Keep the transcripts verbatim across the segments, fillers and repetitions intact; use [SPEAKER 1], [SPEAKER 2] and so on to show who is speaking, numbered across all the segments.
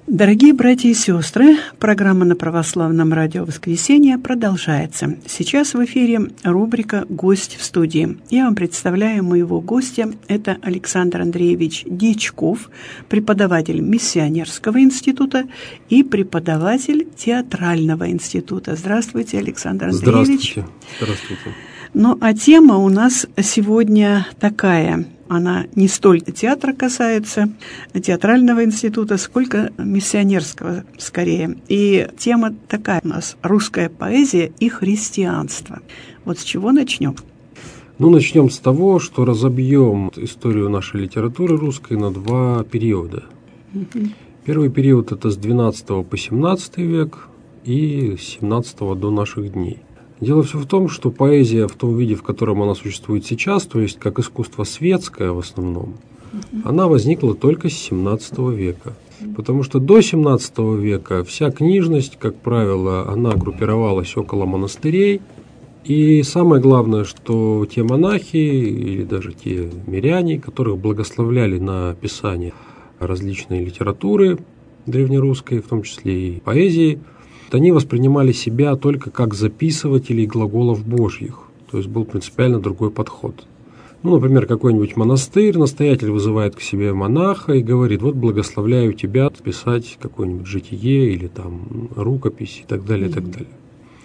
[SPEAKER 1] Дорогие братья и сестры, программа на Православном радио «Воскресенье» продолжается. Сейчас в эфире рубрика «Гость в студии». Я вам представляю моего гостя. Это Александр Андреевич Дьячков, преподаватель Миссионерского института и преподаватель Театрального института. Здравствуйте, Александр Андреевич.
[SPEAKER 2] Здравствуйте. Здравствуйте.
[SPEAKER 1] Ну, а тема у нас сегодня такая. Она не столь театра касается, театрального института, сколько миссионерского скорее. И тема такая у нас – русская поэзия и христианство. Вот с чего начнем?
[SPEAKER 2] Ну, начнем с того, что разобьем историю нашей литературы русской на два периода. Угу. Первый период – это с двенадцатого по семнадцатый век и с семнадцатого до наших дней. Дело все в том, что поэзия в том виде, в котором она существует сейчас, то есть как искусство светское в основном, uh-huh. она возникла только с семнадцатого века. Потому что до семнадцатого века вся книжность, как правило, она группировалась около монастырей. И самое главное, что те монахи или даже те миряне, которых благословляли на писание различной литературы древнерусской, в том числе и поэзии, они воспринимали себя только как записывателей глаголов Божьих. То есть был принципиально другой подход. Ну, например, какой-нибудь монастырь, настоятель вызывает к себе монаха и говорит: вот благословляю тебя писать какое-нибудь житие или там рукопись и так далее, mm-hmm. и так далее.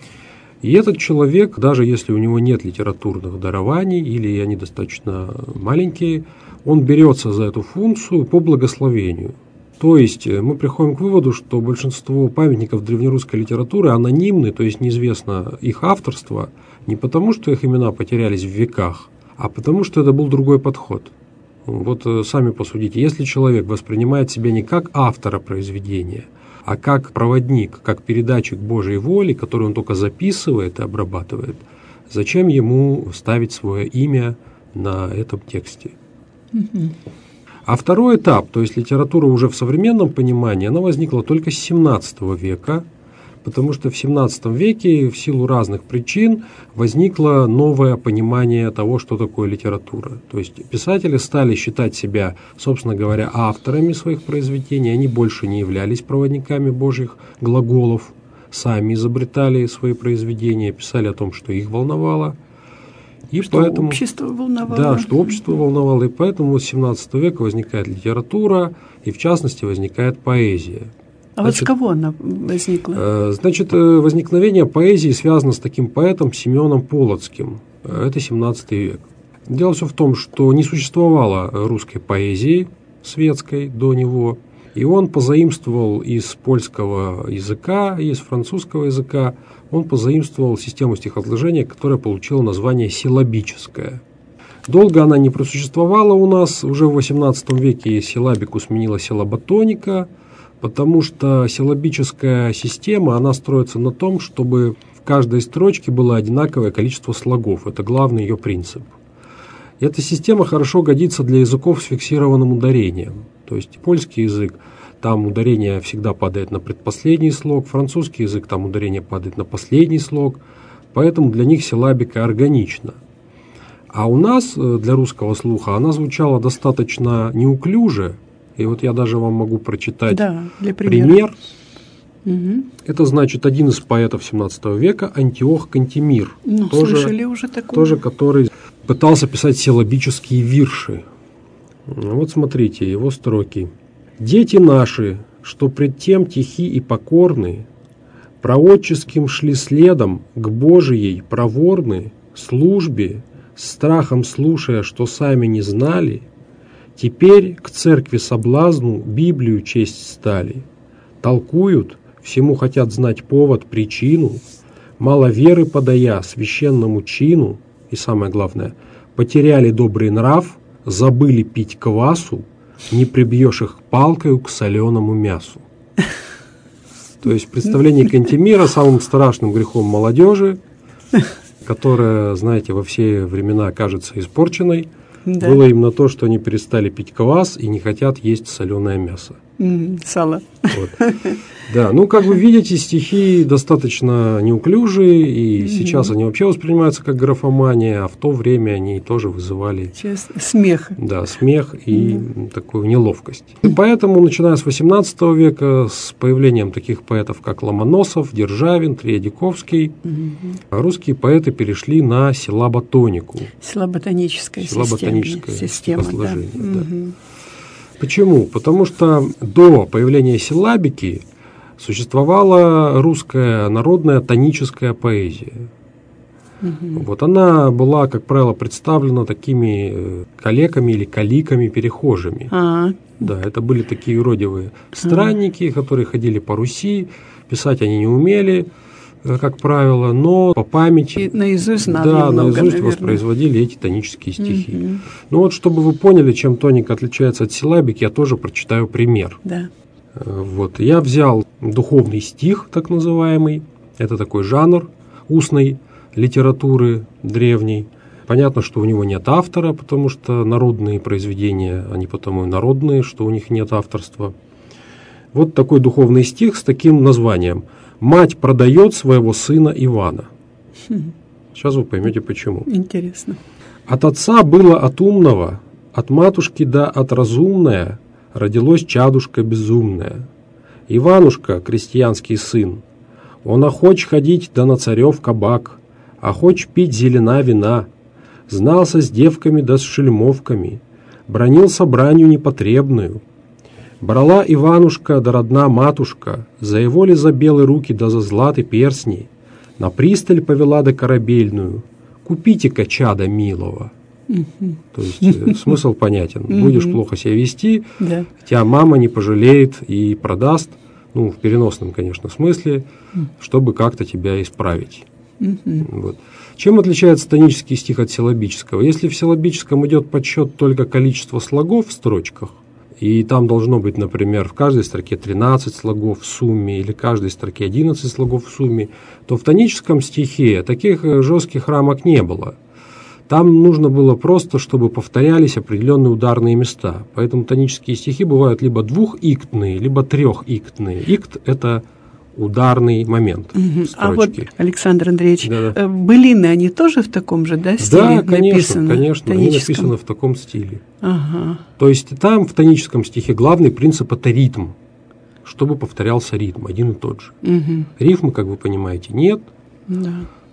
[SPEAKER 2] И этот человек, даже если у него нет литературных дарований или они достаточно маленькие, он берется за эту функцию по благословению. То есть мы приходим к выводу, что большинство памятников древнерусской литературы анонимны, то есть неизвестно их авторство, не потому, что их имена потерялись в веках, а потому, что это был другой подход. Вот сами посудите, если человек воспринимает себя не как автора произведения, а как проводник, как передатчик Божьей воли, который он только записывает и обрабатывает, зачем ему ставить свое имя на этом тексте? Mm-hmm. А второй этап, то есть литература уже в современном понимании, она возникла только с семнадцатого века, потому что в семнадцатом веке в силу разных причин возникло новое понимание того, что такое литература. То есть писатели стали считать себя, собственно говоря, авторами своих произведений, они больше не являлись проводниками Божьих глаголов, сами изобретали свои произведения, писали о том, что их волновало. И
[SPEAKER 1] что
[SPEAKER 2] поэтому,
[SPEAKER 1] общество волновало.
[SPEAKER 2] Да, что общество волновало, и поэтому с семнадцатого века возникает литература, и в частности возникает поэзия.
[SPEAKER 1] А значит, вот с кого она возникла?
[SPEAKER 2] Значит, возникновение поэзии связано с таким поэтом Семеном Полоцким. Это семнадцатый век. Дело все в том, что не существовало русской поэзии светской до него, и он позаимствовал из польского языка, из французского языка, он позаимствовал систему стихосложения, которая получила название силлабическая. Долго она не просуществовала у нас, уже в восемнадцатом веке силлабику сменила силлаботоника, потому что силлабическая система, она строится на том, чтобы в каждой строчке было одинаковое количество слогов. Это главный ее принцип. И эта система хорошо годится для языков с фиксированным ударением. То есть польский язык, там ударение всегда падает на предпоследний слог, французский язык, там ударение падает на последний слог, поэтому для них силлабика органична. А у нас, для русского слуха, она звучала достаточно неуклюже, и вот я даже вам могу прочитать да, для пример. Угу. Это, значит, один из поэтов семнадцатого века, Антиох Кантемир,
[SPEAKER 1] ну,
[SPEAKER 2] тоже,
[SPEAKER 1] слышали уже такое.
[SPEAKER 2] тоже который пытался писать силлабические вирши. Вот смотрите, его строки. «Дети наши, что пред тем тихи и покорны, пророческим шли следом к Божией проворны, службе, страхом слушая, что сами не знали, теперь к церкви соблазну Библию честь стали, толкуют, всему хотят знать повод, причину, мало веры подая священному чину, и самое главное, потеряли добрый нрав, забыли пить квасу, не прибьешь их палкою к соленому мясу». То есть представление Кантемира самым страшным грехом молодежи, которая, знаете, во все времена кажется испорченной, да. было именно то, что они перестали пить квас и не хотят есть соленое мясо.
[SPEAKER 1] Mm, сало.
[SPEAKER 2] Вот. Да, ну, как вы видите, стихи достаточно неуклюжие, и mm-hmm. сейчас они вообще воспринимаются как графомания, а в то время они тоже вызывали
[SPEAKER 1] Честно. смех.
[SPEAKER 2] Да, смех и mm-hmm. такую неловкость. И поэтому, начиная с восемнадцатого века, с появлением таких поэтов, как Ломоносов, Державин, Тредьяковский, mm-hmm. русские поэты перешли на силлаботонику.
[SPEAKER 1] Силлаботоническая
[SPEAKER 2] Силлаботоническая
[SPEAKER 1] система.
[SPEAKER 2] стихосложение,
[SPEAKER 1] Да.
[SPEAKER 2] да.
[SPEAKER 1] Mm-hmm.
[SPEAKER 2] Почему? Потому что до появления силлабики существовала русская народная тоническая поэзия. Угу. Вот она была, как правило, представлена такими калеками или каликами перехожими.
[SPEAKER 1] А-а-а.
[SPEAKER 2] Да, это были такие юродивые странники, А-а-а. которые ходили по Руси, писать они не умели, как правило, но по памяти,
[SPEAKER 1] и наизусть знали
[SPEAKER 2] да,
[SPEAKER 1] много,
[SPEAKER 2] наизусть
[SPEAKER 1] наверное.
[SPEAKER 2] воспроизводили эти тонические стихи.
[SPEAKER 1] Угу.
[SPEAKER 2] Ну вот, чтобы вы поняли, чем тоника отличается от силлабики, я тоже прочитаю пример.
[SPEAKER 1] Да.
[SPEAKER 2] Вот, я взял духовный стих, так называемый, это такой жанр устной литературы древней. Понятно, что у него нет автора, потому что народные произведения, они потому и народные, что у них нет авторства. Вот такой духовный стих с таким названием: «Мать продает своего сына Ивана». Хм. Сейчас вы поймете, почему.
[SPEAKER 1] Интересно.
[SPEAKER 2] «От отца было от умного, от матушки да от разумная, родилось чадушка безумная. Иванушка, крестьянский сын, он охоч ходить да на царев кабак, охоч пить зелена вина, знался с девками да с шельмовками, бранился бранью непотребную. Брала Иванушка да родна матушка, за его ли за белые руки да за златы перстни, на присталь повела да корабельную, купите-ка чада милого». Uh-huh. То есть э, смысл понятен. Uh-huh. Будешь плохо себя вести, yeah. тебя мама не пожалеет и продаст, ну, в переносном, конечно, смысле, uh-huh. чтобы как-то тебя исправить. Uh-huh. Вот. Чем отличается тонический стих от силлабического? Если в силлабическом идет подсчет только количества слогов в строчках, и там должно быть, например, в каждой строке тринадцать слогов в сумме, или в каждой строке одиннадцать слогов в сумме, то в тоническом стихе таких жестких рамок не было. Там нужно было просто, чтобы повторялись определенные ударные места. Поэтому тонические стихи бывают либо двухиктные, либо трехиктные. Икт – это ударный момент угу. строчки.
[SPEAKER 1] А вот, Александр Андреевич,
[SPEAKER 2] Да-да.
[SPEAKER 1] былины, они тоже в таком же, да, стиле
[SPEAKER 2] да, конечно,
[SPEAKER 1] написаны?
[SPEAKER 2] конечно, они написаны в таком стиле.
[SPEAKER 1] Ага.
[SPEAKER 2] То есть там в тоническом стихе главный принцип – это ритм, чтобы повторялся ритм, один и тот же. Угу. Рифмы, как вы понимаете, нет.
[SPEAKER 1] Да.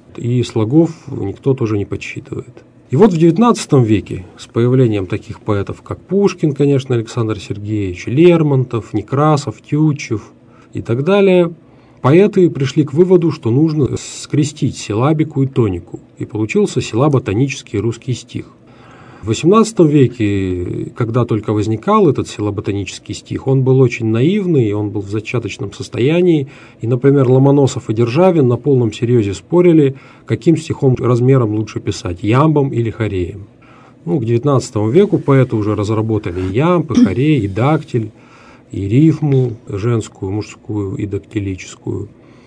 [SPEAKER 2] И слогов никто тоже не подсчитывает. И вот в девятнадцатом веке с появлением таких поэтов, как Пушкин, конечно, Александр Сергеевич, Лермонтов, Некрасов, Тютчев и так далее, поэты пришли к выводу, что нужно скрестить силлабику и тонику, и получился силлаботонический русский стих. В восемнадцатом веке, когда только возникал этот силлаботонический стих, он был очень наивный, он был в зачаточном состоянии, и, например, Ломоносов и Державин на полном серьезе спорили, каким стихом размером лучше писать, ямбом или хореем. Ну, к девятнадцатому веку поэты уже разработали и ямб, и хорей, и дактиль, и рифму женскую, мужскую и дактилическую.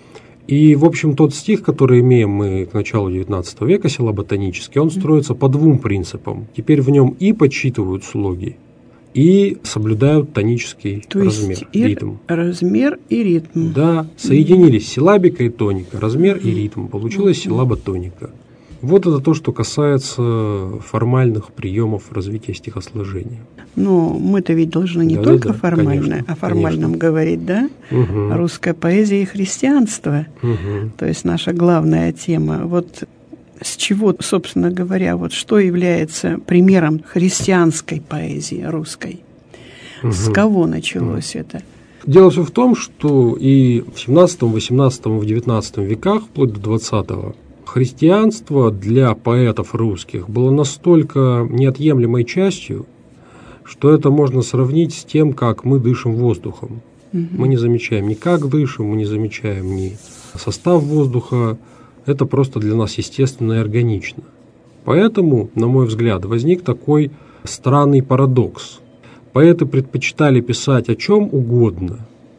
[SPEAKER 2] И, в общем, тот стих, который имеем мы к началу девятнадцатого века, силлаботонический, он строится по двум принципам. Теперь в нем и подсчитывают слоги, и соблюдают тонический
[SPEAKER 1] То
[SPEAKER 2] размер,
[SPEAKER 1] есть и
[SPEAKER 2] ритм.
[SPEAKER 1] размер и ритм.
[SPEAKER 2] Да, соединились силлабика и тоника, размер и ритм. Получилась силлаботоника. Вот это то, что касается формальных приемов развития стихосложения.
[SPEAKER 1] Но мы-то ведь должны не
[SPEAKER 2] да,
[SPEAKER 1] только
[SPEAKER 2] да, да,
[SPEAKER 1] формально,
[SPEAKER 2] конечно,
[SPEAKER 1] о формальном
[SPEAKER 2] конечно.
[SPEAKER 1] говорить, да?
[SPEAKER 2] Угу.
[SPEAKER 1] Русская поэзия и христианство. Угу. То есть наша главная тема. Вот с чего, собственно говоря, вот что является примером христианской поэзии русской? Угу. С кого началось угу. это?
[SPEAKER 2] Дело все в том, что и в семнадцатом, восемнадцатом, в девятнадцатом веках, вплоть до двадцатого, христианство для поэтов русских было настолько неотъемлемой частью, что это можно сравнить с тем, как мы дышим воздухом. Угу. Мы не замечаем ни как дышим, мы не замечаем ни состав воздуха. Это просто для нас естественно и органично. Поэтому, на мой взгляд, возник такой странный парадокс. Поэты предпочитали писать о чем угодно,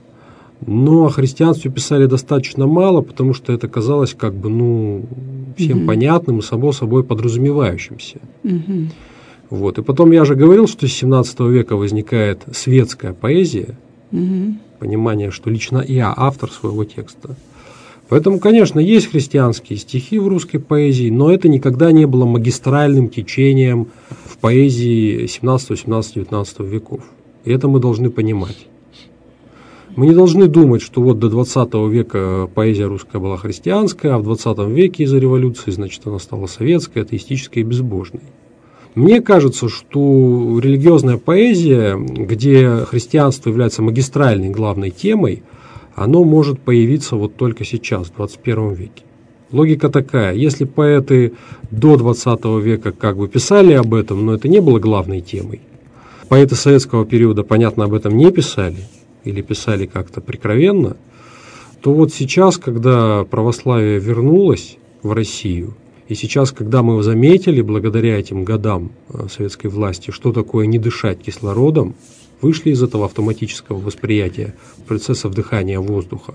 [SPEAKER 2] но о христианстве писали достаточно мало, потому что это казалось как бы, ну, всем угу. понятным и само собой подразумевающимся. Угу. Вот. И потом я же говорил, что с семнадцатого века возникает светская поэзия,
[SPEAKER 1] Угу.
[SPEAKER 2] Понимание, что лично я автор своего текста. Поэтому, конечно, есть христианские стихи в русской поэзии, но это никогда не было магистральным течением в поэзии семнадцатого, семнадцатого, девятнадцатого веков. И это мы должны понимать. Мы не должны думать, что вот до двадцатого века поэзия русская была христианская, а в двадцатом веке из-за революции, значит, она стала советской, атеистической и безбожной. Мне кажется, что религиозная поэзия, где христианство является магистральной главной темой, оно может появиться вот только сейчас, в двадцать первом веке. Логика такая: если поэты до двадцатого века как бы писали об этом, но это не было главной темой, поэты советского периода, понятно, об этом не писали, или писали как-то прикровенно, то вот сейчас, когда православие вернулось в Россию, и сейчас, когда мы заметили, благодаря этим годам советской власти, что такое не дышать кислородом, вышли из этого автоматического восприятия процесса вдыхания воздуха,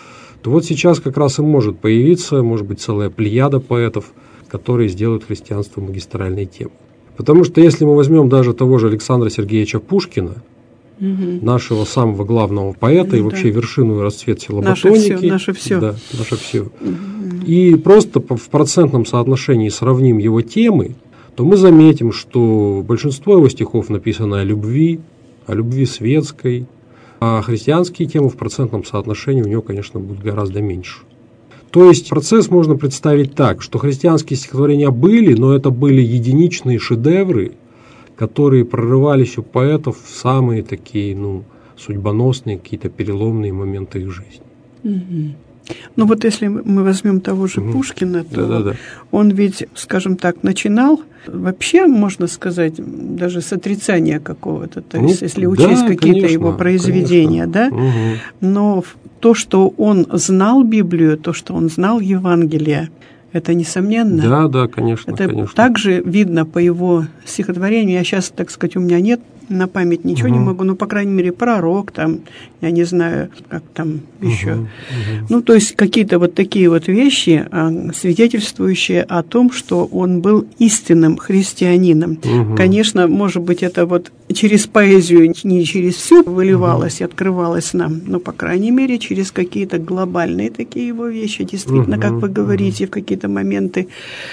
[SPEAKER 2] то вот сейчас как раз и может появиться, может быть, целая плеяда поэтов, которые сделают христианство магистральной темой. Потому что если мы возьмем даже того же Александра Сергеевича Пушкина, угу. нашего самого главного поэта, ну, и вообще да. вершину и расцвет силоботоники,
[SPEAKER 1] наше все,
[SPEAKER 2] да, наше все, угу. и просто в процентном соотношении сравним его темы, то мы заметим, что большинство его стихов написано о любви, о любви светской, а христианские темы в процентном соотношении у него, конечно, будут гораздо меньше. То есть процесс можно представить так, что христианские стихотворения были, но это были единичные шедевры, которые прорывались у поэтов в самые такие, ну, судьбоносные, какие-то переломные моменты их жизни.
[SPEAKER 1] Угу. Ну вот если мы возьмем того же угу. Пушкина, то Да-да-да. он ведь, скажем так, начинал вообще, можно сказать, даже с отрицания какого-то, то есть ну, если учесть да, какие-то конечно, его произведения, конечно. да, угу. но то, что он знал Библию, то, что он знал Евангелие, это несомненно.
[SPEAKER 2] Да, да, конечно.
[SPEAKER 1] Это
[SPEAKER 2] конечно.
[SPEAKER 1] также видно по его стихотворению. Я сейчас, так сказать, у меня нет на память ничего угу. не могу, но, по крайней мере, пророк, там, я не знаю, как там еще. Угу, угу. Ну, то есть какие-то вот такие вот вещи, свидетельствующие о том, что он был истинным христианином. Угу. Конечно, может быть, это вот через поэзию, не через всю выливалось угу. и открывалось нам, но, по крайней мере, через какие-то глобальные такие его вещи, действительно, угу, как вы говорите, угу. в какие-то моменты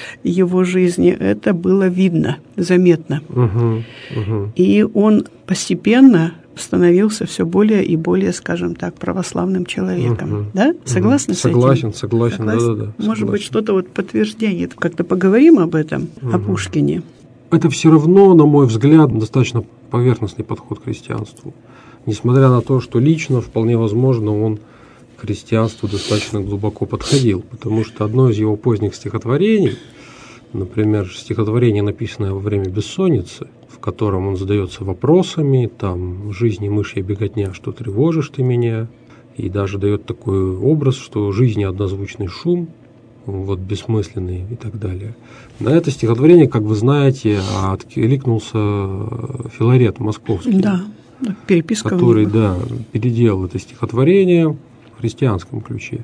[SPEAKER 1] его жизни, это было видно, заметно. Угу, угу. И он постепенно становился все более и более, скажем так, православным человеком. Угу. Да? Согласны угу. с
[SPEAKER 2] согласен,
[SPEAKER 1] этим?
[SPEAKER 2] Согласен, согласен. Да, да, да.
[SPEAKER 1] Может
[SPEAKER 2] согласен.
[SPEAKER 1] быть, что-то вот подтверждение. Как-то поговорим об этом, угу. о Пушкине.
[SPEAKER 2] Это все равно, на мой взгляд, достаточно поверхностный подход к христианству. Несмотря на то, что лично, вполне возможно, он к христианству достаточно глубоко подходил. Потому что одно из его поздних стихотворений, например, стихотворение, написанное во время бессонницы, в котором он задается вопросами, там, жизни мышья беготня, что тревожишь ты меня, и даже дает такой образ, что жизнь однозвучный шум, вот, бессмысленный и так далее. На это стихотворение, как вы знаете, откликнулся Филарет Московский,
[SPEAKER 1] да, переписка
[SPEAKER 2] который, да, переделал это стихотворение в христианском ключе,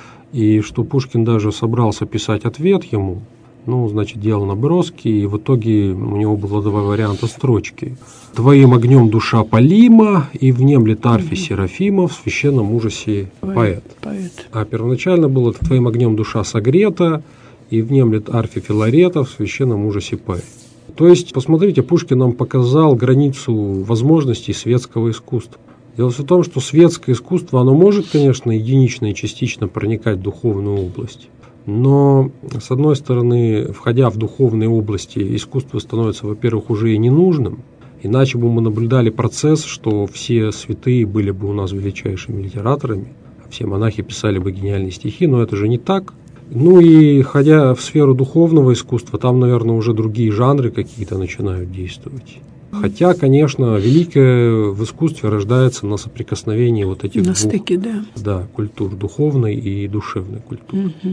[SPEAKER 2] и что Пушкин даже собрался писать ответ ему. Ну, значит, делал наброски, и в итоге у него было два варианта строчки. «Твоим огнем душа палима, и внемлет арфе Серафима в священном ужасе поэт».
[SPEAKER 1] поэт.
[SPEAKER 2] А первоначально было «Твоим огнем душа согрета, и внемлет арфе Филарета в священном ужасе поэт». То есть, посмотрите, Пушкин нам показал границу возможностей светского искусства. Дело в том, что светское искусство, оно может, конечно, единично и частично проникать в духовную область. Но, с одной стороны, входя в духовные области, искусство становится, во-первых, уже и ненужным, иначе бы мы наблюдали процесс, что все святые были бы у нас величайшими литераторами, а все монахи писали бы гениальные стихи, но это же не так. Ну и, ходя в сферу духовного искусства, там, наверное, уже другие жанры какие-то начинают действовать. Хотя, конечно, великое в искусстве рождается на соприкосновении вот этих
[SPEAKER 1] на
[SPEAKER 2] двух
[SPEAKER 1] стыке, да.
[SPEAKER 2] Да, культур, духовной и душевной культуры.
[SPEAKER 1] Угу.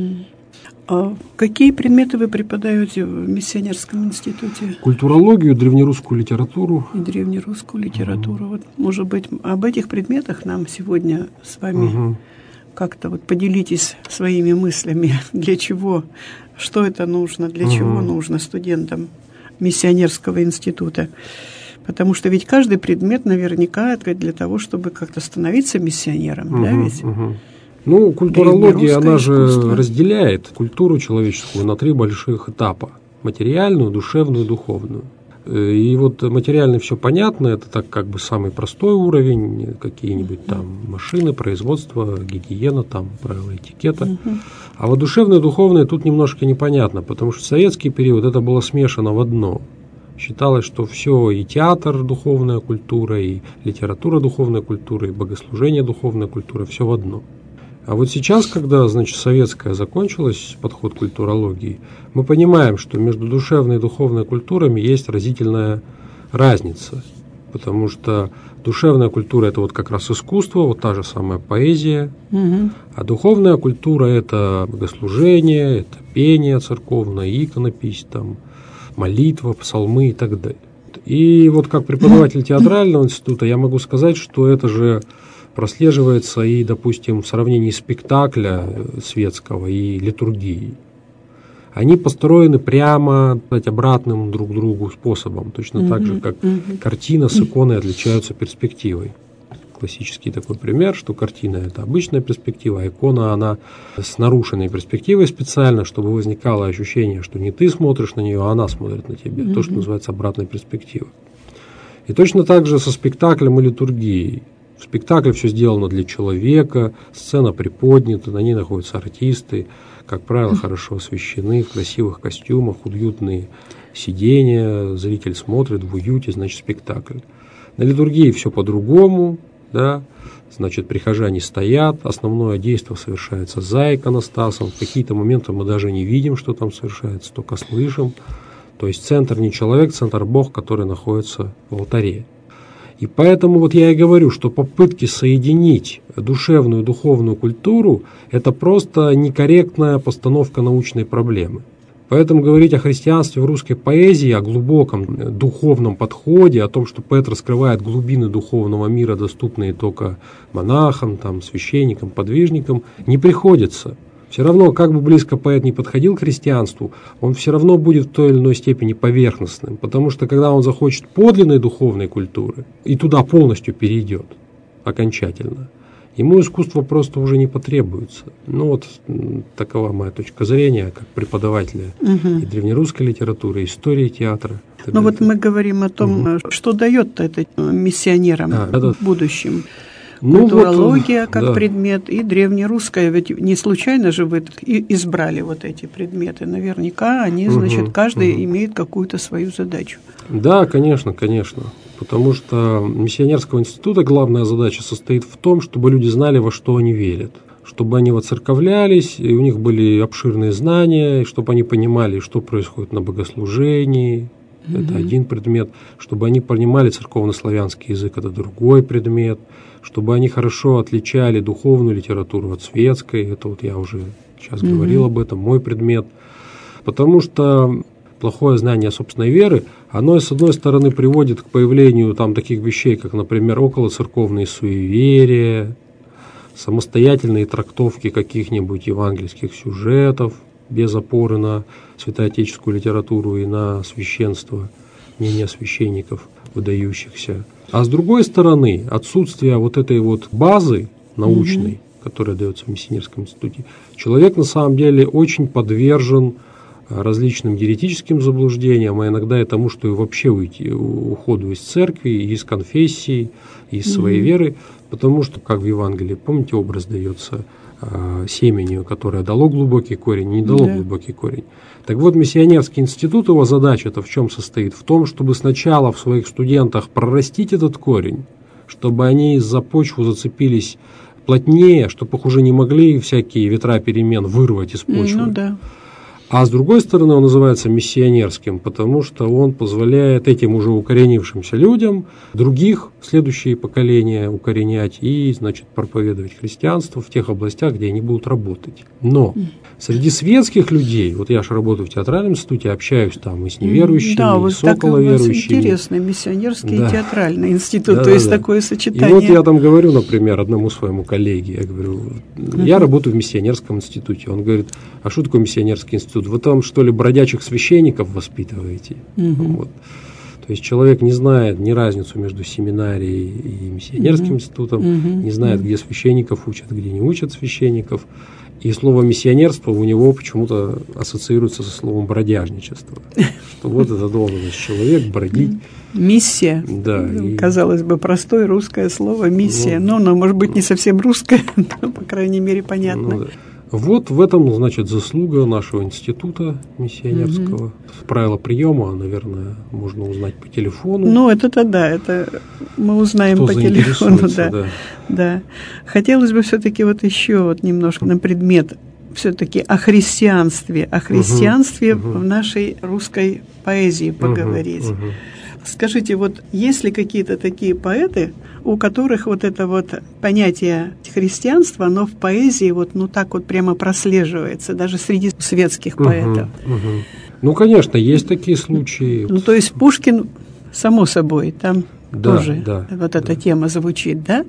[SPEAKER 1] А какие предметы вы преподаете в миссионерском институте?
[SPEAKER 2] Культурологию, древнерусскую литературу.
[SPEAKER 1] И древнерусскую литературу. Угу. Вот, может быть, об этих предметах нам сегодня с вами угу. как-то вот поделитесь своими мыслями. Для чего, что это нужно, для угу. чего нужно студентам миссионерского института. Потому что ведь каждый предмет наверняка это для того, чтобы как-то становиться миссионером,
[SPEAKER 2] угу,
[SPEAKER 1] да ведь?
[SPEAKER 2] Угу. Ну, культурология, она же искусство. разделяет культуру человеческую на три больших этапа. Материальную, душевную, духовную. И вот материально все понятно, это так как бы самый простой уровень, какие-нибудь там машины, производство, гигиена, там правила этикета. Uh-huh. А вот душевное и духовное тут немножко непонятно, потому что в советский период это было смешано в одно. Считалось, что все, и театр, духовная культура, и литература, духовная культура, и богослужение, духовная культура, все в одно. А вот сейчас, когда, значит, советская закончилась, подход к культурологии, мы понимаем, что между душевной и духовной культурами есть разительная разница. Потому что душевная культура – это вот как раз искусство, вот та же самая поэзия. Угу. А духовная культура – это богослужение, это пение церковное, иконопись, там, молитва, псалмы и так далее. И вот как преподаватель театрального института я могу сказать, что это же прослеживается и, допустим, в сравнении спектакля светского и литургии. Они построены прямо, сказать, обратным друг другу способом, точно mm-hmm. так же, как mm-hmm. картина с иконой отличаются перспективой. Классический такой пример, что картина – это обычная перспектива, а икона, она с нарушенной перспективой специально, чтобы возникало ощущение, что не ты смотришь на нее, а она смотрит на тебя. Mm-hmm. То, что называется обратной перспективой. И точно так же со спектаклем и литургией. В спектакле все сделано для человека, сцена приподнята, на ней находятся артисты, как правило, хорошо освещены, в красивых костюмах, уютные сиденья, зритель смотрит в уюте, значит, спектакль. На литургии все по-другому, да, значит, прихожане стоят, основное действие совершается за иконостасом, в какие-то моменты мы даже не видим, что там совершается, только слышим. То есть центр не человек, центр Бог, который находится в алтаре. И поэтому вот я и говорю, что попытки соединить душевную и духовную культуру – это просто некорректная постановка научной проблемы. Поэтому говорить о христианстве в русской поэзии, о глубоком духовном подходе, о том, что поэт раскрывает глубины духовного мира, доступные только монахам, там, священникам, подвижникам, не приходится. Все равно, как бы близко поэт не подходил к христианству, он все равно будет в той или иной степени поверхностным, потому что когда он захочет подлинной духовной культуры и туда полностью перейдет окончательно, ему искусство просто уже не потребуется. Ну вот такова моя точка зрения, как преподавателя угу. и древнерусской литературы, истории театра.
[SPEAKER 1] Ну вот мы говорим о том, угу. что дает это миссионерам а, это... в будущем. Ну, культурология вот, как да. предмет и древнерусская, ведь не случайно же вы избрали вот эти предметы, наверняка они, угу, значит, каждый угу. имеет какую-то свою задачу.
[SPEAKER 2] Да, конечно, конечно, потому что миссионерского института главная задача состоит в том, чтобы люди знали, во что они верят, чтобы они воцерковлялись, и у них были обширные знания, и чтобы они понимали, что происходит на богослужении. Это угу. один предмет, чтобы они понимали церковно-славянский язык, это другой предмет, чтобы они хорошо отличали духовную литературу от светской, это вот я уже сейчас угу. говорил об этом, мой предмет, потому что плохое знание собственной веры, оно, с одной стороны, приводит к появлению там таких вещей, как, например, околоцерковные суеверия, самостоятельные трактовки каких-нибудь евангельских сюжетов, без опоры на святоотеческую литературу и на священство, мнение священников выдающихся. А с другой стороны, отсутствие вот этой вот базы научной, mm-hmm. которая дается в миссионерском институте, человек на самом деле очень подвержен различным еретическим заблуждениям, а иногда и тому, что и вообще уйти, уходу из церкви, из конфессии, из mm-hmm. своей веры, потому что, как в Евангелии, помните, образ дается семенью, которое дало глубокий корень, не дало да. глубокий корень. Так вот, миссионерский институт, его задача-то в чем состоит? В том, чтобы сначала в своих студентах прорастить этот корень, чтобы они за почву зацепились плотнее, чтобы их уже не могли всякие ветра перемен вырвать из почвы.
[SPEAKER 1] Ну, да.
[SPEAKER 2] А с другой стороны, он называется миссионерским, потому что он позволяет этим уже укоренившимся людям других, следующие поколения укоренять и, значит, проповедовать христианство в тех областях, где они будут работать. Но среди светских людей, вот я же работаю в театральном институте, общаюсь там и с неверующими,
[SPEAKER 1] да,
[SPEAKER 2] и
[SPEAKER 1] вот
[SPEAKER 2] с околоверующими.
[SPEAKER 1] Интересно, миссионерский да. и театральный институт,
[SPEAKER 2] да,
[SPEAKER 1] то есть
[SPEAKER 2] да.
[SPEAKER 1] такое сочетание.
[SPEAKER 2] И вот я там говорю, например, одному своему коллеге, я говорю, uh-huh. я работаю в миссионерском институте. Он говорит, а что такое миссионерский институт? Вы там, что ли, бродячих священников воспитываете? Uh-huh. Вот. То есть человек не знает ни разницу между семинарией и миссионерским mm-hmm. институтом, mm-hmm. не знает, mm-hmm. где священников учат, где не учат священников. И слово «миссионерство» у него почему-то ассоциируется со словом «бродяжничество». Что вот это должен быть человек бродить.
[SPEAKER 1] Миссия.
[SPEAKER 2] Да. И...
[SPEAKER 1] Казалось бы, простое русское слово «миссия». Ну, но, может быть, не совсем русское, но, по крайней мере, понятно.
[SPEAKER 2] Ну, да. Вот в этом, значит, заслуга нашего института миссионерского. Mm-hmm. Правила приема, наверное, можно узнать по телефону.
[SPEAKER 1] Ну, это-то да, это мы узнаем
[SPEAKER 2] Кто
[SPEAKER 1] по телефону. Да.
[SPEAKER 2] Да.
[SPEAKER 1] Да. Хотелось бы все-таки вот еще вот немножко на предмет все-таки о христианстве, о христианстве uh-huh, uh-huh. в нашей русской поэзии поговорить. Uh-huh, uh-huh. Скажите, вот есть ли какие-то такие поэты, у которых вот это вот понятие христианства, оно в поэзии вот ну так вот прямо прослеживается, даже среди светских поэтов? Uh-huh,
[SPEAKER 2] uh-huh. Ну, конечно, есть такие случаи.
[SPEAKER 1] Ну, то есть Пушкин, само собой, там
[SPEAKER 2] да,
[SPEAKER 1] тоже
[SPEAKER 2] да,
[SPEAKER 1] вот
[SPEAKER 2] да.
[SPEAKER 1] эта тема звучит, да?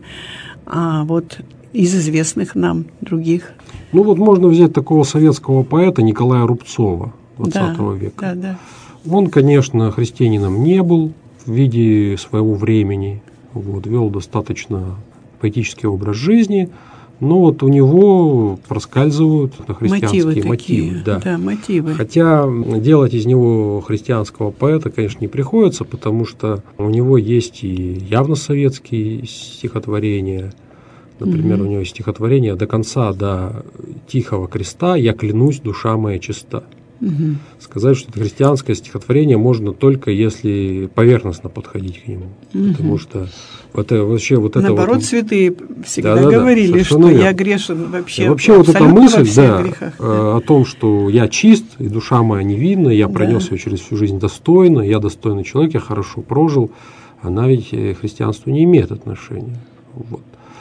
[SPEAKER 1] А вот из известных нам других.
[SPEAKER 2] Ну, вот можно взять такого советского поэта Николая Рубцова двадцатого
[SPEAKER 1] да,
[SPEAKER 2] века.
[SPEAKER 1] Да, да.
[SPEAKER 2] Он, конечно, христианином не был в виде своего времени, вот, вел достаточно поэтический образ жизни, но вот у него проскальзывают христианские
[SPEAKER 1] мотивы.
[SPEAKER 2] мотивы
[SPEAKER 1] Такие,
[SPEAKER 2] да.
[SPEAKER 1] Да, мотивы.
[SPEAKER 2] Хотя делать из него христианского поэта, конечно, не приходится, потому что у него есть и явно советские стихотворения. Например, угу. у него есть стихотворение «До конца, до тихого креста, я клянусь, душа моя чиста». Угу. Сказать, что это христианское стихотворение можно только если поверхностно подходить к нему. Угу. Потому что это, вообще вот это
[SPEAKER 1] наоборот,
[SPEAKER 2] вот...
[SPEAKER 1] святые всегда
[SPEAKER 2] да, да,
[SPEAKER 1] говорили,
[SPEAKER 2] да,
[SPEAKER 1] что
[SPEAKER 2] верно.
[SPEAKER 1] я грешен вообще.
[SPEAKER 2] И вообще вот эта мысль да,
[SPEAKER 1] грехах, да.
[SPEAKER 2] о том, что я чист, и душа моя невинна, я пронес да. ее через всю жизнь достойно, я достойный человек, я хорошо прожил, она ведь к христианству не имеет отношения. Вот.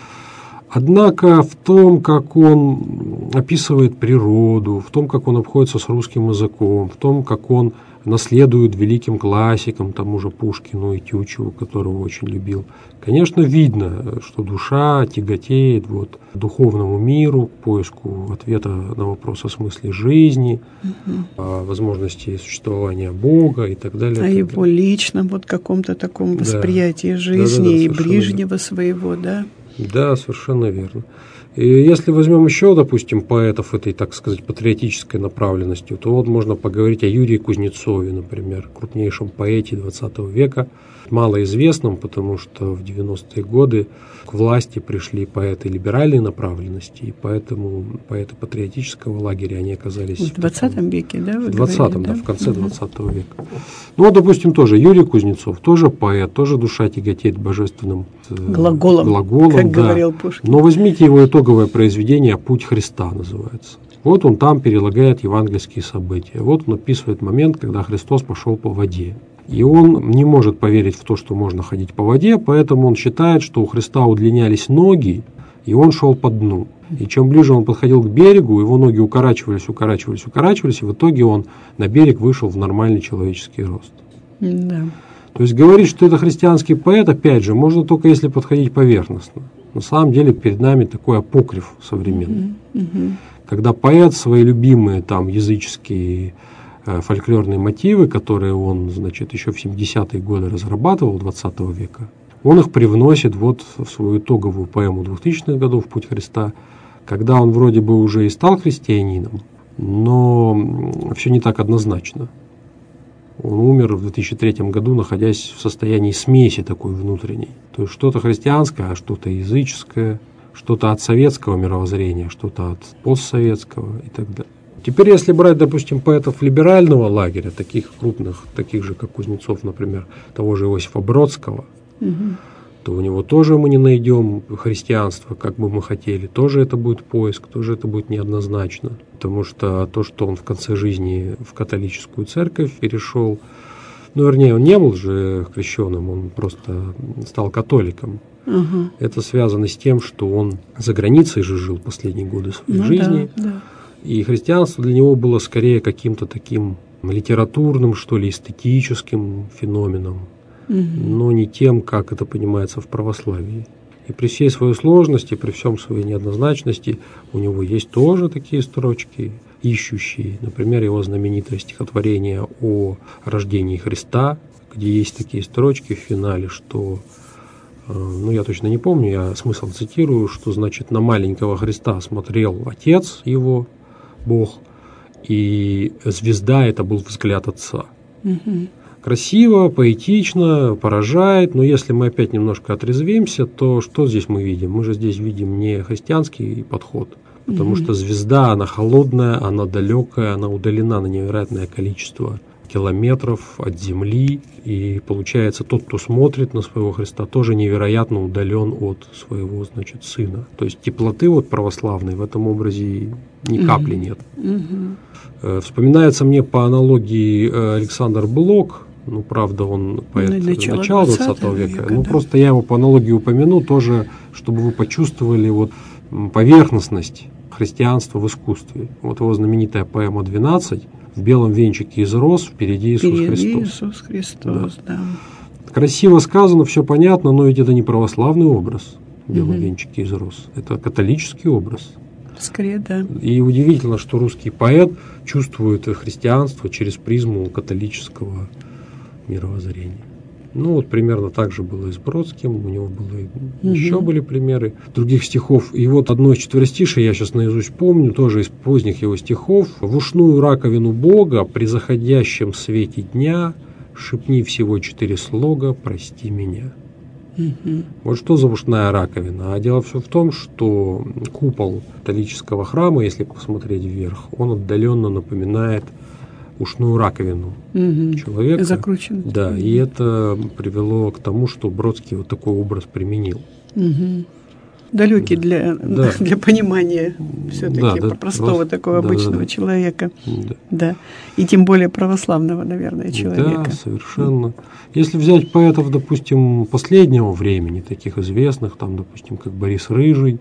[SPEAKER 2] Однако в том, как он описывает природу, в том, как он обходится с русским языком, в том, как он наследует великим классикам, тому же Пушкину и Тютчеву, которого очень любил, конечно, видно, что душа тяготеет вот, к духовному миру, к поиску ответа на вопрос о смысле жизни, угу. о возможности существования Бога и так далее.
[SPEAKER 1] О
[SPEAKER 2] так
[SPEAKER 1] его
[SPEAKER 2] далее.
[SPEAKER 1] личном вот каком-то таком восприятии
[SPEAKER 2] да.
[SPEAKER 1] жизни
[SPEAKER 2] да, да, да,
[SPEAKER 1] и ближнего своего, да?
[SPEAKER 2] Да, совершенно верно. И если возьмем еще, допустим, поэтов этой, так сказать, патриотической направленностью, то вот можно поговорить о Юрии Кузнецове, например, крупнейшем поэте двадцатого века, малоизвестном, потому что в девяностые годы к власти пришли поэты либеральной направленности, и поэтому поэты патриотического лагеря, они оказались...
[SPEAKER 1] В двадцатом веке, да?
[SPEAKER 2] В двадцатом, да,
[SPEAKER 1] да,
[SPEAKER 2] в конце двадцатого угу. века. Ну, вот, допустим, тоже Юрий Кузнецов, тоже поэт, тоже душа тяготеет божественным
[SPEAKER 1] глаголом,
[SPEAKER 2] глаголом
[SPEAKER 1] как
[SPEAKER 2] да.
[SPEAKER 1] говорил Пушкин.
[SPEAKER 2] Но возьмите его итоговое произведение «Путь Христа» называется. Вот он там перелагает евангельские события. Вот он описывает момент, когда Христос пошел по воде. И он не может поверить в то, что можно ходить по воде, поэтому он считает, что у Христа удлинялись ноги, и он шел по дну. И чем ближе он подходил к берегу, его ноги укорачивались, укорачивались, укорачивались, и в итоге он на берег вышел в нормальный человеческий рост.
[SPEAKER 1] Да.
[SPEAKER 2] То есть говорить, что это христианский поэт, опять же, можно только если подходить поверхностно. На самом деле перед нами такой апокриф современный. Mm-hmm. Mm-hmm. Когда поэт свои любимые там языческие э, фольклорные мотивы, которые он, значит, еще в семидесятые годы разрабатывал двадцатого века, он их привносит вот в свою итоговую поэму двухтысячных годов «Путь Христа», когда он вроде бы уже и стал христианином, но все не так однозначно. Он умер в две тысячи третьем году, находясь в состоянии смеси такой внутренней. То есть что-то христианское, а что-то языческое, что-то от советского мировоззрения, что-то от постсоветского и так далее. Теперь, если брать, допустим, поэтов либерального лагеря, таких крупных, таких же, как Кузнецов, например, того же Иосифа Бродского, угу. то у него тоже мы не найдем христианства, как бы мы хотели. Тоже это будет поиск, тоже это будет неоднозначно. Потому что то, что он в конце жизни в католическую церковь перешел, ну, вернее, он не был же крещеным, он просто стал католиком. Угу. Это связано с тем, что он за границей же жил последние годы своей ну, жизни. Да, да. И христианство для него было скорее каким-то таким литературным, что ли, эстетическим феноменом, угу. но не тем, как это понимается в православии. И при всей своей сложности, при всем своей неоднозначности, у него есть тоже такие строчки, ищущие. Например, его знаменитое стихотворение о рождении Христа, где есть такие строчки в финале, что, ну я точно не помню, я смысл цитирую, что значит на маленького Христа смотрел Отец его, Бог, и звезда это был взгляд Отца.
[SPEAKER 1] Угу. Красиво,
[SPEAKER 2] поэтично, поражает, но если мы опять немножко отрезвимся, то что здесь мы видим? Мы же здесь видим не христианский подход, потому mm-hmm. что звезда, она холодная, она далекая, она удалена на невероятное количество километров от Земли, и получается, тот, кто смотрит на своего Христа, тоже невероятно удален от своего, значит, Сына. То есть теплоты вот православной в этом образе ни капли mm-hmm. нет. Mm-hmm. Вспоминается мне по аналогии Александр Блок. Ну, правда, он поэт ну, начала двадцатого века. века ну, да. Просто я его по аналогии упомяну тоже, чтобы вы почувствовали вот поверхностность христианства в искусстве. Вот его знаменитая поэма «двенадцать». В белом венчике из роз впереди Иисус
[SPEAKER 1] впереди
[SPEAKER 2] Христос.
[SPEAKER 1] Иисус Христос, да.
[SPEAKER 2] да. Красиво сказано, все понятно, но ведь это не православный образ в белом угу. венчике из роз. Это католический образ.
[SPEAKER 1] Скорее, да.
[SPEAKER 2] И удивительно, что русский поэт чувствует христианство через призму католического мировоззрения. Ну, вот примерно так же было и с Бродским, у него было, угу. еще были примеры других стихов. И вот одно из четверостишей, я сейчас наизусть помню, тоже из поздних его стихов. «В ушную раковину Бога при заходящем свете дня шепни всего четыре слога «Прости меня». Угу. Вот что за ушная раковина? А дело все в том, что купол католического храма, если посмотреть вверх, он отдаленно напоминает ушную раковину угу. человека.
[SPEAKER 1] Закрученный.
[SPEAKER 2] Да, угу. и это привело к тому, что Бродский вот такой образ применил.
[SPEAKER 1] Угу. Далекий да. для, да. для понимания все-таки да, да, простого раз, такого да, обычного да, человека. Да. да. И тем более православного, наверное, человека.
[SPEAKER 2] Да, совершенно. Если взять поэтов, допустим, последнего времени, таких известных, там, допустим, как Борис Рыжий.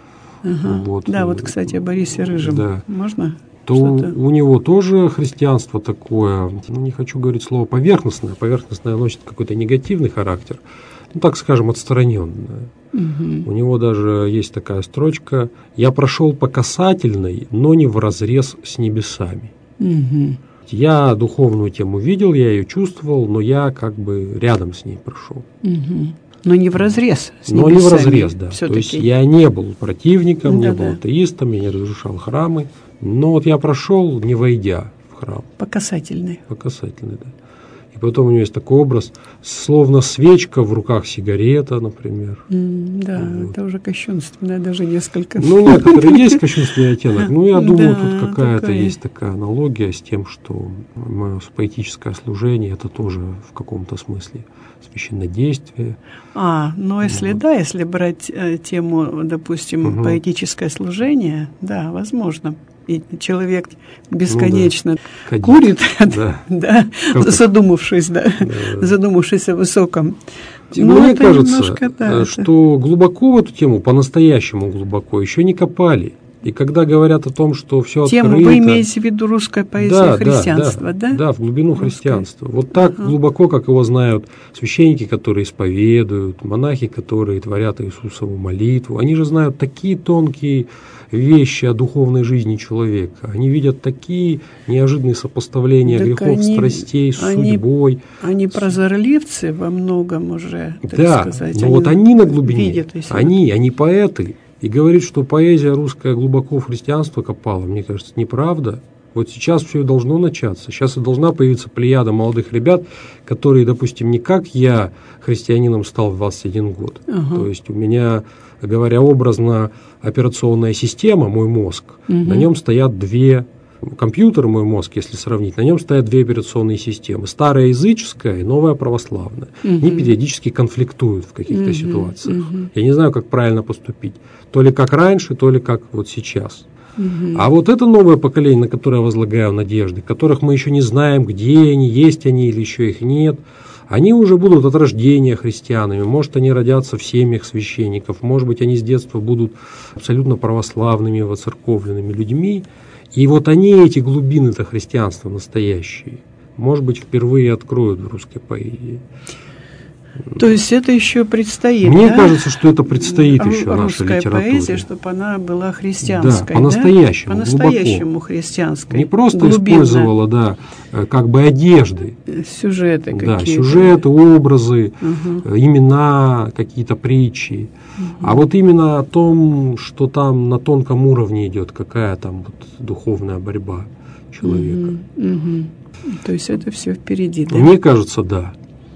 [SPEAKER 1] Ага. Вот, да, вот, кстати, о Борисе Рыжем. Да. Можно?
[SPEAKER 2] То что-то? У него тоже христианство такое, ну, не хочу говорить слово поверхностное, поверхностное носит какой-то негативный характер, ну, так скажем, отстраненное. Угу. У него даже есть такая строчка: «Я прошел по касательной, но не вразрез с небесами». Угу. Я духовную тему видел, я ее чувствовал, но я как бы рядом с ней прошел.
[SPEAKER 1] Угу. Но не вразрез с небесами.
[SPEAKER 2] Но не вразрез, да. Все-таки. То есть я не был противником, да, не был
[SPEAKER 1] да.
[SPEAKER 2] атеистом, я не разрушал храмы. Но вот я прошел, не войдя в храм.
[SPEAKER 1] По касательной.
[SPEAKER 2] По касательной, да. И потом у него есть такой образ, словно свечка, в руках сигарета, например.
[SPEAKER 1] Mm, да, вот. Это уже кощунственное, даже несколько.
[SPEAKER 2] Ну, некоторые есть кощунственный оттенок. Ну, я думаю, да, тут какая-то такая... есть такая аналогия с тем, что поэтическое служение – это тоже в каком-то смысле священнодействие.
[SPEAKER 1] А, ну, если вот. да, если брать э, тему, допустим, угу. поэтическое служение, да, возможно. И человек бесконечно ну, да. курит, да. да, задумавшись, да, да. задумавшись о высоком.
[SPEAKER 2] Ну, мне кажется, немножко, да, что это... глубоко в эту тему, по-настоящему глубоко, еще не копали. И когда говорят о том, что все
[SPEAKER 1] тему
[SPEAKER 2] открыто...
[SPEAKER 1] Вы имеете в виду русская поэзия да, христианства, да,
[SPEAKER 2] да? Да, в глубину русская. Христианства. Вот так ага. глубоко, как его знают священники, которые исповедуют, монахи, которые творят Иисусову молитву. Они же знают такие тонкие вещи о духовной жизни человека. Они видят такие неожиданные сопоставления так грехов, они, страстей с
[SPEAKER 1] они,
[SPEAKER 2] судьбой.
[SPEAKER 1] Они прозорливцы во многом уже, так
[SPEAKER 2] да,
[SPEAKER 1] сказать.
[SPEAKER 2] но они вот они на глубине, видят, они, они поэты. И говорит, что поэзия русская глубоко в христианство копала, мне кажется, неправда. Вот сейчас все должно начаться. Сейчас и должна появиться плеяда молодых ребят, которые, допустим, не как я христианином стал в двадцать один год. Ага. То есть у меня, говоря образно, операционная система, мой мозг, угу. на нем стоят две, компьютер, мой мозг, если сравнить, на нем стоят две операционные системы. Старая языческая и новая православная. Угу. Они периодически конфликтуют в каких-то угу. ситуациях. Угу. Я не знаю, как правильно поступить. То ли как раньше, то ли как вот сейчас. Угу. А вот это новое поколение, на которое я возлагаю надежды, которых мы еще не знаем, где они, есть они или еще их нет, они уже будут от рождения христианами. Может, они родятся в семьях священников, может быть, они с детства будут абсолютно православными, воцерковленными людьми. И вот они, эти глубины-то христианства настоящие, может быть, впервые откроют в русской поэзии.
[SPEAKER 1] То есть это еще предстоит,
[SPEAKER 2] Мне
[SPEAKER 1] да?
[SPEAKER 2] кажется, что это предстоит
[SPEAKER 1] Ру-
[SPEAKER 2] еще нашей
[SPEAKER 1] русская
[SPEAKER 2] литературе.
[SPEAKER 1] поэзия, чтобы она была христианской,
[SPEAKER 2] Да, по-настоящему,
[SPEAKER 1] да? По-настоящему христианской.
[SPEAKER 2] Не просто
[SPEAKER 1] глубинно.
[SPEAKER 2] использовала, да, как бы одежды.
[SPEAKER 1] Сюжеты
[SPEAKER 2] Да,
[SPEAKER 1] какие-то.
[SPEAKER 2] сюжеты, образы,
[SPEAKER 1] Угу.
[SPEAKER 2] имена, какие-то причи. Угу. А вот именно о том, что там на тонком уровне идет, какая там вот духовная борьба человека.
[SPEAKER 1] Угу. Угу. То есть это все впереди, да?
[SPEAKER 2] Мне кажется, да.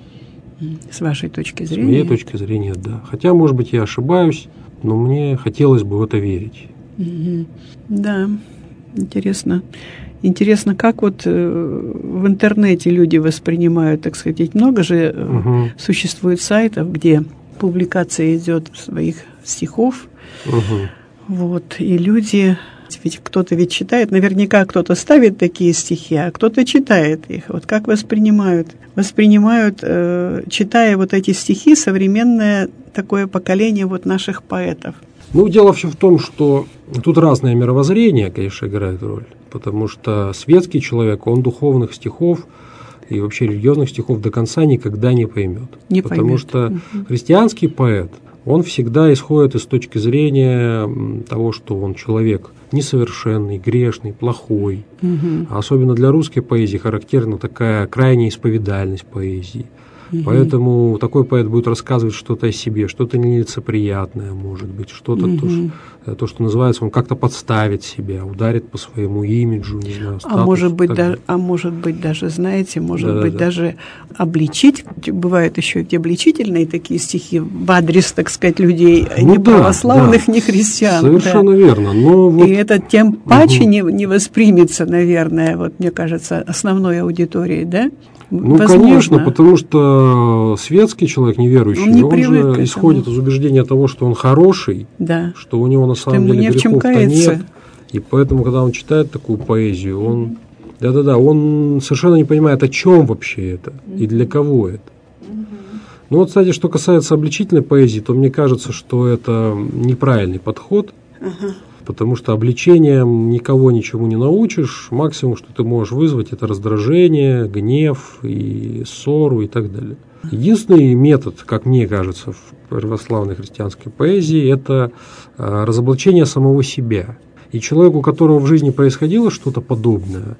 [SPEAKER 1] С вашей точки
[SPEAKER 2] С
[SPEAKER 1] зрения?
[SPEAKER 2] моей точки зрения, да. Хотя, может быть, я ошибаюсь, но мне хотелось бы в это верить.
[SPEAKER 1] Угу. Да, интересно. Интересно, как вот э, в интернете люди воспринимают, так сказать, много же э,
[SPEAKER 2] Угу.
[SPEAKER 1] существует сайтов, где публикация идет своих стихов,
[SPEAKER 2] Угу.
[SPEAKER 1] вот, и люди, ведь кто-то ведь читает, наверняка кто-то ставит такие стихи, а кто-то читает их. Вот как воспринимают? Воспринимают, э, читая вот эти стихи, современное такое поколение вот наших поэтов.
[SPEAKER 2] Ну, дело все в том, что тут разное мировоззрение, конечно, играет роль, потому что светский человек, он духовных стихов и вообще религиозных стихов до конца никогда не поймет.
[SPEAKER 1] Не
[SPEAKER 2] потому
[SPEAKER 1] поймет.
[SPEAKER 2] что
[SPEAKER 1] Угу.
[SPEAKER 2] христианский поэт, он всегда исходит из точки зрения того, что он человек несовершенный, грешный, плохой.
[SPEAKER 1] Угу.
[SPEAKER 2] А особенно для русской поэзии характерна такая крайняя исповедальность поэзии. Угу. Поэтому такой поэт будет рассказывать что-то о себе, что-то нелицеприятное, может быть, что-то,
[SPEAKER 1] угу.
[SPEAKER 2] то, что, то, что называется, он как-то подставит себя, ударит по своему имиджу, не знаю, статусу.
[SPEAKER 1] А может быть, даже, а может быть даже, знаете, может
[SPEAKER 2] Да,
[SPEAKER 1] быть
[SPEAKER 2] да.
[SPEAKER 1] даже обличить. Бывают еще эти обличительные такие стихи в адрес, так сказать, людей,
[SPEAKER 2] Ну
[SPEAKER 1] ни
[SPEAKER 2] да,
[SPEAKER 1] православных,
[SPEAKER 2] да.
[SPEAKER 1] ни христиан.
[SPEAKER 2] Совершенно
[SPEAKER 1] да.
[SPEAKER 2] верно. Но вот...
[SPEAKER 1] И это тем паче
[SPEAKER 2] Угу.
[SPEAKER 1] не, не воспримется, наверное, вот мне кажется, основной аудиторией, да?
[SPEAKER 2] Ну,
[SPEAKER 1] Возможно.
[SPEAKER 2] конечно, потому что светский человек, неверующий,
[SPEAKER 1] Он не
[SPEAKER 2] он
[SPEAKER 1] привык
[SPEAKER 2] же исходит из убеждения того, что он хороший,
[SPEAKER 1] да.
[SPEAKER 2] что у него на самом
[SPEAKER 1] ему
[SPEAKER 2] деле
[SPEAKER 1] не в чем
[SPEAKER 2] грехов-то
[SPEAKER 1] каяться.
[SPEAKER 2] нет. И поэтому, когда он читает такую поэзию, он, да-да-да, он совершенно не понимает, о чем вообще это и для кого это. Ну вот, кстати, что касается обличительной поэзии, то мне кажется, что это неправильный подход.
[SPEAKER 1] Ага.
[SPEAKER 2] Потому что обличением никого ничему не научишь. Максимум, что ты можешь вызвать, это раздражение, гнев и ссору и так далее. Единственный метод, как мне кажется, в православной христианской поэзии, это разоблачение самого себя. И человек, у которого в жизни происходило что-то подобное,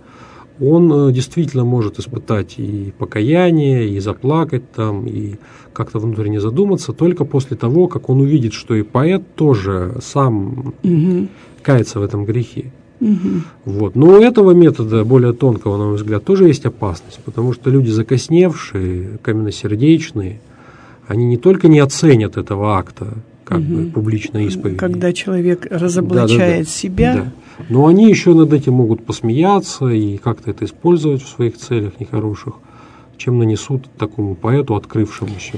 [SPEAKER 2] он действительно может испытать и покаяние, и заплакать там, и как-то внутренне задуматься только после того, как он увидит, что и поэт тоже сам
[SPEAKER 1] угу.
[SPEAKER 2] кается в этом грехе.
[SPEAKER 1] Угу.
[SPEAKER 2] Вот. Но у этого метода, более тонкого, на мой взгляд, тоже есть опасность, потому что люди закосневшие, каменносердечные, они не только не оценят этого акта, как угу. бы публичной исповеди.
[SPEAKER 1] Когда человек разоблачает да, да, да. себя.
[SPEAKER 2] Да. Но они еще над этим могут посмеяться и как-то это использовать в своих целях нехороших, чем нанесут такому поэту, открывшемуся,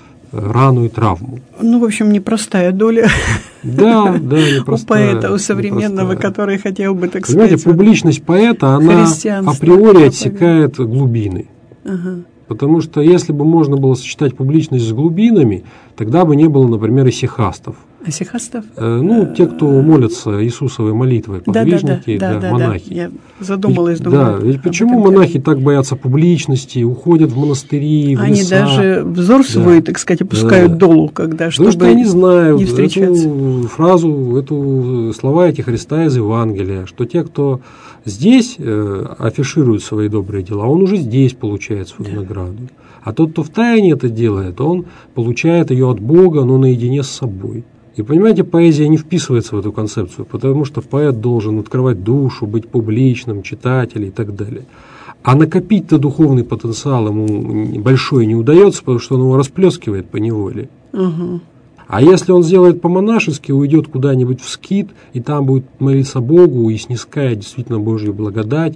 [SPEAKER 2] рану и травму.
[SPEAKER 1] Ну, в общем, непростая доля.
[SPEAKER 2] Да, да, непростая.
[SPEAKER 1] У поэта, у современного, непростая. Который хотел бы, так
[SPEAKER 2] Понимаете,
[SPEAKER 1] сказать...
[SPEAKER 2] публичность поэта, она априори отсекает глубины.
[SPEAKER 1] Ага.
[SPEAKER 2] Потому что если бы можно было сочетать публичность с глубинами, тогда бы не было, например, исихастов.
[SPEAKER 1] Исихастов?
[SPEAKER 2] Э, ну, те, кто молятся Иисусовой молитвой, подвижники,
[SPEAKER 1] да, да,
[SPEAKER 2] да,
[SPEAKER 1] да,
[SPEAKER 2] монахи.
[SPEAKER 1] Да, я задумалась,
[SPEAKER 2] ведь,
[SPEAKER 1] думаю.
[SPEAKER 2] Да, ведь почему монахи деле. Так боятся публичности, уходят в монастыри, в
[SPEAKER 1] Они
[SPEAKER 2] леса?
[SPEAKER 1] Даже взор свой, да. так сказать, опускают да. долу, когда, чтобы
[SPEAKER 2] Потому что они знают
[SPEAKER 1] не встречаться.
[SPEAKER 2] Эту фразу, эту, слова эти Христа из Евангелия, что те, кто здесь э, афиширует свои добрые дела, он уже здесь получает свою да. награду. А тот, кто втайне это делает, он получает ее от Бога, но наедине с собой. И понимаете, поэзия не вписывается в эту концепцию, потому что поэт должен открывать душу, быть публичным, читателем и так далее. А накопить-то духовный потенциал ему большой не удается, потому что он его расплескивает по неволе.
[SPEAKER 1] Угу.
[SPEAKER 2] А если он сделает по-монашески, уйдет куда-нибудь в скит, и там будет молиться Богу и снискает действительно Божью благодать,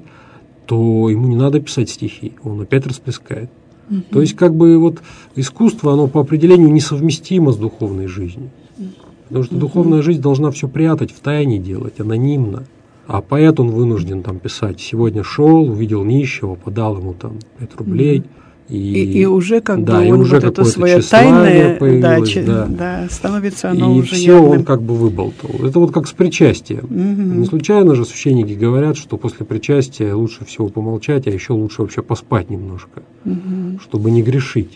[SPEAKER 2] то ему не надо писать стихи, он опять расплескает. Угу. То есть, как бы вот искусство, оно по определению несовместимо с духовной жизнью. Потому что угу. духовная жизнь должна все прятать, втайне делать, анонимно. А поэт, он вынужден там писать: сегодня шел, увидел нищего, подал ему там пять рублей. Угу. И,
[SPEAKER 1] и, и уже как
[SPEAKER 2] да,
[SPEAKER 1] бы
[SPEAKER 2] и
[SPEAKER 1] он
[SPEAKER 2] уже
[SPEAKER 1] вот это свое тайное да, да. Да, становится оно
[SPEAKER 2] и
[SPEAKER 1] уже
[SPEAKER 2] все
[SPEAKER 1] явным.
[SPEAKER 2] Он как бы выболтал. Это вот как с причастием.
[SPEAKER 1] Угу.
[SPEAKER 2] Не случайно же священники говорят, что после причастия лучше всего помолчать, а еще лучше вообще поспать немножко, угу. чтобы не грешить.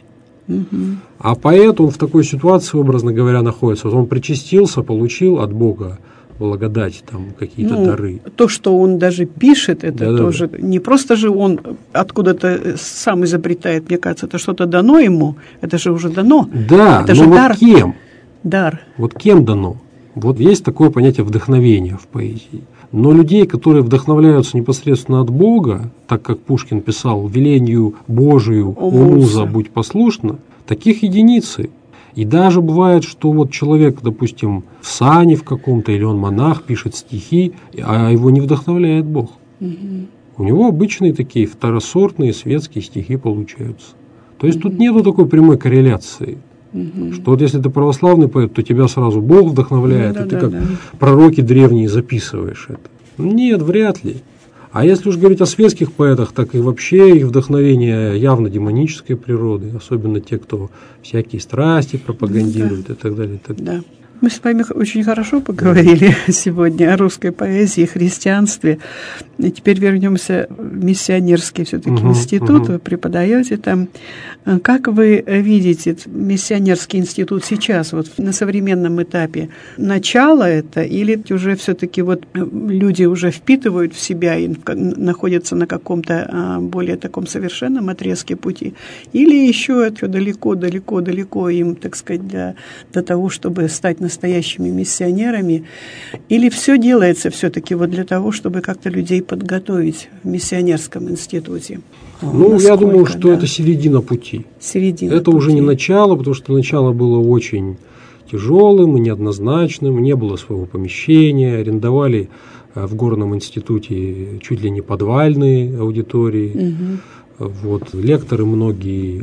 [SPEAKER 1] Угу.
[SPEAKER 2] А поэт, он в такой ситуации, образно говоря, находится. Вот он причастился, получил от Бога благодать, там, какие-то
[SPEAKER 1] ну,
[SPEAKER 2] дары.
[SPEAKER 1] То, что он даже пишет, это
[SPEAKER 2] да,
[SPEAKER 1] тоже
[SPEAKER 2] да, да.
[SPEAKER 1] не просто же он откуда-то сам изобретает, мне кажется, это что-то дано ему, это же уже дано.
[SPEAKER 2] Да,
[SPEAKER 1] это
[SPEAKER 2] но
[SPEAKER 1] же
[SPEAKER 2] вот
[SPEAKER 1] дар.
[SPEAKER 2] кем?
[SPEAKER 1] Дар.
[SPEAKER 2] Вот кем дано? Вот есть такое понятие вдохновения в поэзии. Но людей, которые вдохновляются непосредственно от Бога, так как Пушкин писал «велению Божию, о муза, будь послушна», таких единицы. И даже бывает, что вот человек, допустим, в сане в каком-то, или он монах, пишет стихи, а его не вдохновляет Бог. Угу. У него обычные такие второсортные светские стихи получаются. То есть угу. тут нету такой прямой корреляции. Угу. Что вот если ты православный поэт, то тебя сразу Бог вдохновляет, ну, да, и ты да, как да. пророки древние записываешь это. Нет, вряд ли. А если уж говорить о светских поэтах, так и вообще их вдохновение явно демонической природы, особенно те, кто всякие страсти пропагандирует, да. и так далее. И так далее.
[SPEAKER 1] Да. Мы с вами очень хорошо поговорили сегодня о русской поэзии, христианстве. И теперь вернемся в миссионерский все-таки угу, институт. Угу. Вы преподаете там. Как вы видите миссионерский институт сейчас, вот на современном этапе? Начало это или уже все-таки вот люди уже впитывают в себя и находятся на каком-то более таком совершенном отрезке пути? Или еще это далеко-далеко-далеко им, так сказать, для, для того, чтобы стать настоящими миссионерами, или все делается все-таки вот для того, чтобы как-то людей подготовить в миссионерском институте?
[SPEAKER 2] Ну, насколько, я думаю, что да. это середина пути.
[SPEAKER 1] Середина
[SPEAKER 2] это
[SPEAKER 1] пути.
[SPEAKER 2] Уже не начало, потому что начало было очень тяжелым и неоднозначным, не было своего помещения, арендовали в горном институте чуть ли не подвальные аудитории. Угу. Вот, лекторы многие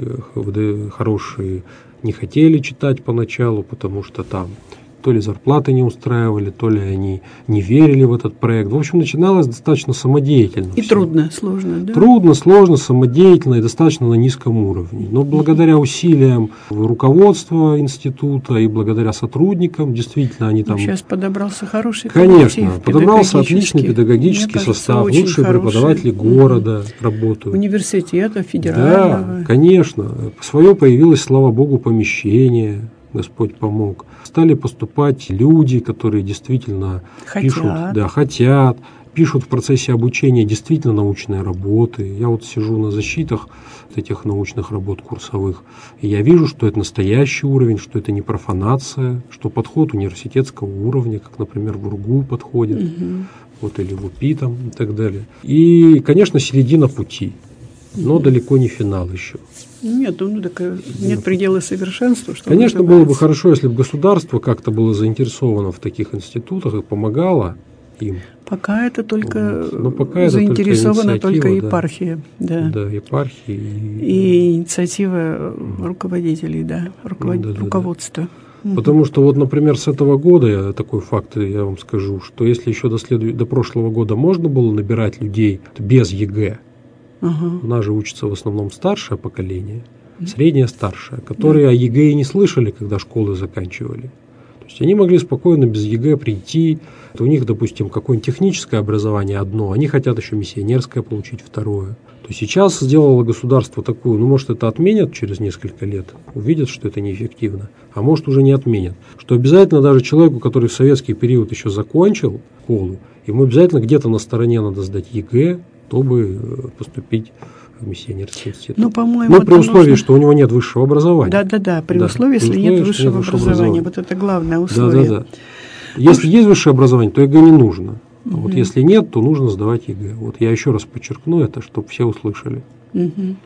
[SPEAKER 2] хорошие не хотели читать поначалу, потому что там то ли зарплаты не устраивали, то ли они не верили в этот проект. В общем, начиналось достаточно самодеятельно.
[SPEAKER 1] И все. Трудно, сложно, да?
[SPEAKER 2] Трудно, сложно, самодеятельно и достаточно на низком уровне. Но благодаря усилиям руководства института и благодаря сотрудникам, действительно, они там...
[SPEAKER 1] Сейчас подобрался хороший
[SPEAKER 2] Конечно, подобрался отличный педагогический кажется, состав, лучшие преподаватели города угу. работают.
[SPEAKER 1] Университета, федерального.
[SPEAKER 2] Да, конечно. Свое появилось, слава богу, помещение. Господь помог. Стали поступать люди, которые действительно
[SPEAKER 1] хотят.
[SPEAKER 2] пишут, да, хотят, пишут в процессе обучения действительно научные работы. Я вот сижу на защитах этих научных работ курсовых, и я вижу, что это настоящий уровень, что это не профанация, что подход университетского уровня, как, например, в УрГУ подходит, угу. вот, или в УПИ там, и так далее. И, конечно, середина пути, но угу. далеко не финал еще.
[SPEAKER 1] Нет, ну, так нет предела совершенства. Что
[SPEAKER 2] Конечно, было бы хорошо, если бы государство как-то было заинтересовано в таких институтах и помогало им.
[SPEAKER 1] Пока это только
[SPEAKER 2] вот. пока
[SPEAKER 1] заинтересована
[SPEAKER 2] это только,
[SPEAKER 1] только епархия. Да,
[SPEAKER 2] да. да епархия. И...
[SPEAKER 1] и инициатива руководителей, да, руковод...
[SPEAKER 2] да, да,
[SPEAKER 1] руководства.
[SPEAKER 2] Да. Потому что, вот, например, с этого года, я, такой факт я вам скажу, что если еще до, следу... до прошлого года можно было набирать людей без ЕГЭ, Uh-huh. у нас же учится в основном старшее поколение, uh-huh. среднее старшее, которые uh-huh. о ЕГЭ и не слышали, когда школы заканчивали. То есть они могли спокойно без ЕГЭ прийти, у них, допустим, какое-нибудь техническое образование одно, они хотят еще миссионерское получить второе. То сейчас сделало государство такую, ну, может, это отменят через несколько лет, увидят, что это неэффективно, а может, уже не отменят. Что обязательно даже человеку, который в советский период еще закончил школу, ему обязательно где-то на стороне надо сдать ЕГЭ, чтобы поступить в миссионерский институт.
[SPEAKER 1] Ну, по-моему,
[SPEAKER 2] ну при условии,
[SPEAKER 1] нужно...
[SPEAKER 2] что у него нет высшего образования.
[SPEAKER 1] Да-да-да, при
[SPEAKER 2] да,
[SPEAKER 1] условии, если
[SPEAKER 2] условии,
[SPEAKER 1] нет высшего, нет высшего образования. образования. Вот это главное условие.
[SPEAKER 2] Да-да-да. Если есть высшее образование, то ЕГЭ не нужно. А угу. вот если нет, то нужно сдавать ЕГЭ. Вот я еще раз подчеркну это, чтобы все услышали.
[SPEAKER 1] Угу.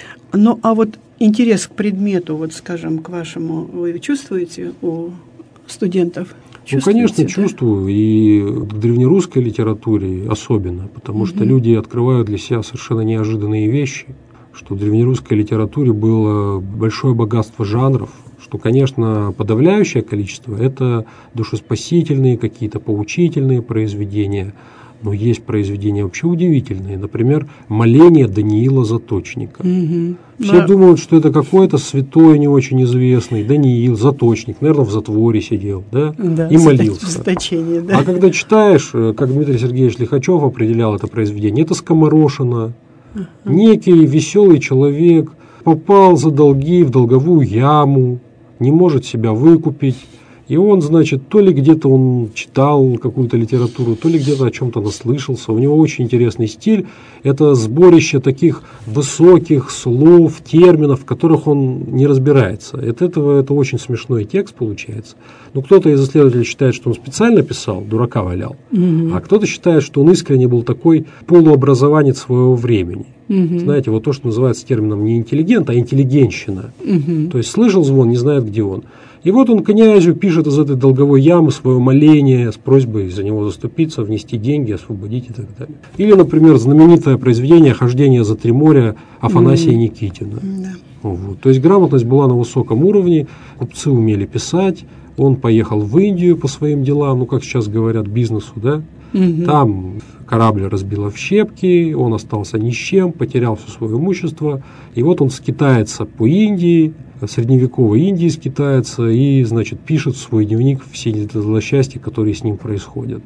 [SPEAKER 1] Ну, а вот интерес к предмету, вот, скажем, к вашему, вы чувствуете у студентов?
[SPEAKER 2] Ну, конечно, да? чувствую, и к древнерусской литературе особенно, потому угу. что люди открывают для себя совершенно неожиданные вещи, что в древнерусской литературе было большое богатство жанров, что, конечно, подавляющее количество – это душеспасительные, какие-то поучительные произведения, но есть произведения вообще удивительные. Например, «Моление Даниила Заточника». Угу. Все да. думают, что это какой-то святой, не очень известный Даниил Заточник, наверное, в затворе сидел, да,
[SPEAKER 1] да
[SPEAKER 2] и молился.
[SPEAKER 1] В заточении, да.
[SPEAKER 2] А когда читаешь, как Дмитрий Сергеевич Лихачев определял это произведение, это скоморошина, uh-huh. некий веселый человек, попал за долги в долговую яму, не может себя выкупить. И он, значит, то ли где-то он читал какую-то литературу, то ли где-то о чем-то наслышался. У него очень интересный стиль. Это сборище таких высоких слов, терминов, в которых он не разбирается. И от этого это очень смешной текст получается. Но кто-то из исследователей считает, что он специально писал, дурака валял. Mm-hmm. А кто-то считает, что он искренне был такой полуобразованец своего времени. Mm-hmm. Знаете, вот то, что называется термином не интеллигент, а интеллигентщина. Mm-hmm. То есть слышал звон, не знает, где он. И вот он князю пишет из этой долговой ямы свое моление с просьбой за него заступиться, внести деньги, освободить и так далее. Или, например, знаменитое произведение «Хождение за три моря» Афанасия mm-hmm. Никитина. Mm-hmm. Вот. То есть грамотность была на высоком уровне, купцы умели писать, он поехал в Индию по своим делам, ну, как сейчас говорят, бизнесу, да? Mm-hmm. Там корабль разбило в щепки, он остался ни с чем, потерял все свое имущество, и вот он скитается по Индии, средневековой Индии скитается и, значит, пишет в свой дневник все эти злосчастья, которые с ним происходят.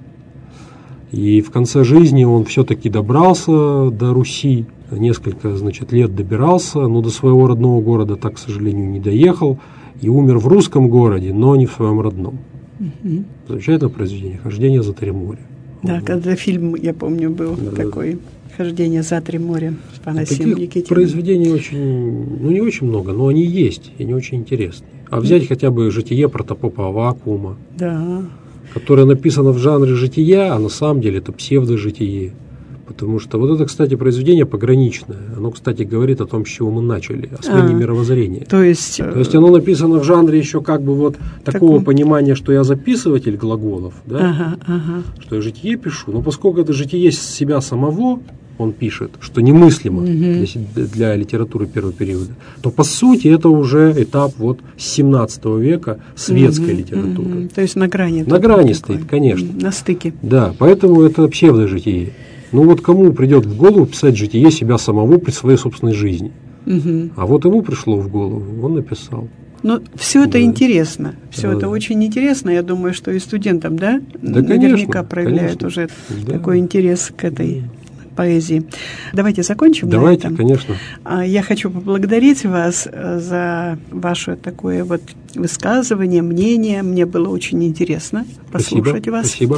[SPEAKER 2] И в конце жизни он все-таки добрался до Руси, несколько, значит, лет добирался, но до своего родного города так, к сожалению, не доехал и умер в русском городе, но не в своем родном. Угу. Замечательное произведение «Хождение за три моря».
[SPEAKER 1] Да, вот. Когда фильм, я помню, был да, такой... «Хождение за три моря» с Афанасием Никитиным.
[SPEAKER 2] Произведений очень, ну не очень много, но они есть, и они очень интересные. А взять mm. хотя бы «Житие протопопа Аввакума»,
[SPEAKER 1] да.
[SPEAKER 2] которое написано в жанре жития, а на самом деле это псевдожитие. Потому что вот это, кстати, произведение пограничное. Оно, кстати, говорит о том, с чего мы начали, о смене а, мировоззрения.
[SPEAKER 1] То есть,
[SPEAKER 2] то есть оно написано в жанре еще как бы вот такого таком... понимания, что я записыватель глаголов, да?
[SPEAKER 1] Ага, ага.
[SPEAKER 2] Что я житие пишу. Но поскольку это житие с себя самого, он пишет, что немыслимо угу. для, для литературы первого периода, то по сути это уже этап вот с семнадцатого века светской угу, литературы.
[SPEAKER 1] Угу. То есть на грани.
[SPEAKER 2] На грани стоит, конечно.
[SPEAKER 1] На стыке.
[SPEAKER 2] Да, поэтому это псевдожитие. Ну вот кому придет в голову писать житие себя самого при своей собственной жизни? Угу. А вот ему пришло в голову, он написал.
[SPEAKER 1] Ну, все это да. интересно, все
[SPEAKER 2] да,
[SPEAKER 1] это
[SPEAKER 2] да.
[SPEAKER 1] очень интересно. Я думаю, что и студентам, да,
[SPEAKER 2] да
[SPEAKER 1] наверняка
[SPEAKER 2] конечно,
[SPEAKER 1] проявляют
[SPEAKER 2] конечно.
[SPEAKER 1] уже
[SPEAKER 2] да.
[SPEAKER 1] такой интерес к этой да. поэзии. Давайте закончим
[SPEAKER 2] Давайте,
[SPEAKER 1] на этом.
[SPEAKER 2] Конечно.
[SPEAKER 1] Я хочу поблагодарить вас за ваше такое вот высказывание, мнение. Мне было очень интересно послушать
[SPEAKER 2] спасибо,
[SPEAKER 1] вас.
[SPEAKER 2] Спасибо.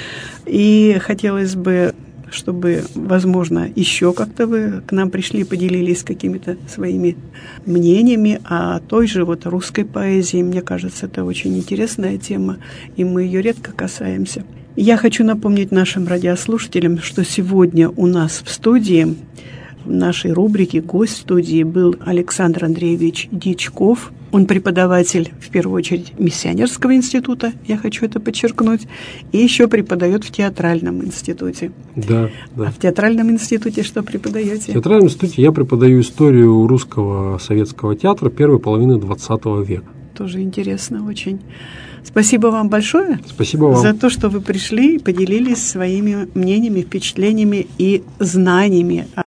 [SPEAKER 1] И хотелось бы, чтобы, возможно, еще как-то вы к нам пришли, поделились какими-то своими мнениями о той же вот русской поэзии. Мне кажется, это очень интересная тема, и мы ее редко касаемся. Я хочу напомнить нашим радиослушателям, что сегодня у нас в студии, в нашей рубрике «Гость студии» был Александр Андреевич Дьячков. Он преподаватель, в первую очередь, миссионерского института, я хочу это подчеркнуть, и еще преподает в театральном институте.
[SPEAKER 2] Да, да.
[SPEAKER 1] А в театральном институте что преподаете?
[SPEAKER 2] В театральном институте я преподаю историю русского советского театра первой половины двадцатого века.
[SPEAKER 1] Тоже интересно очень. Спасибо вам большое.
[SPEAKER 2] Спасибо вам.
[SPEAKER 1] За то, что вы пришли и поделились своими мнениями, впечатлениями и знаниями